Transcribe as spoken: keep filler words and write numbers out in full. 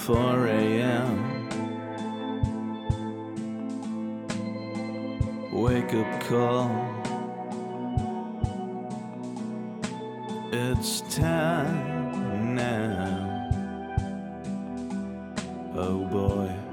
four a.m. Wake up call. It's time now. Oh boy.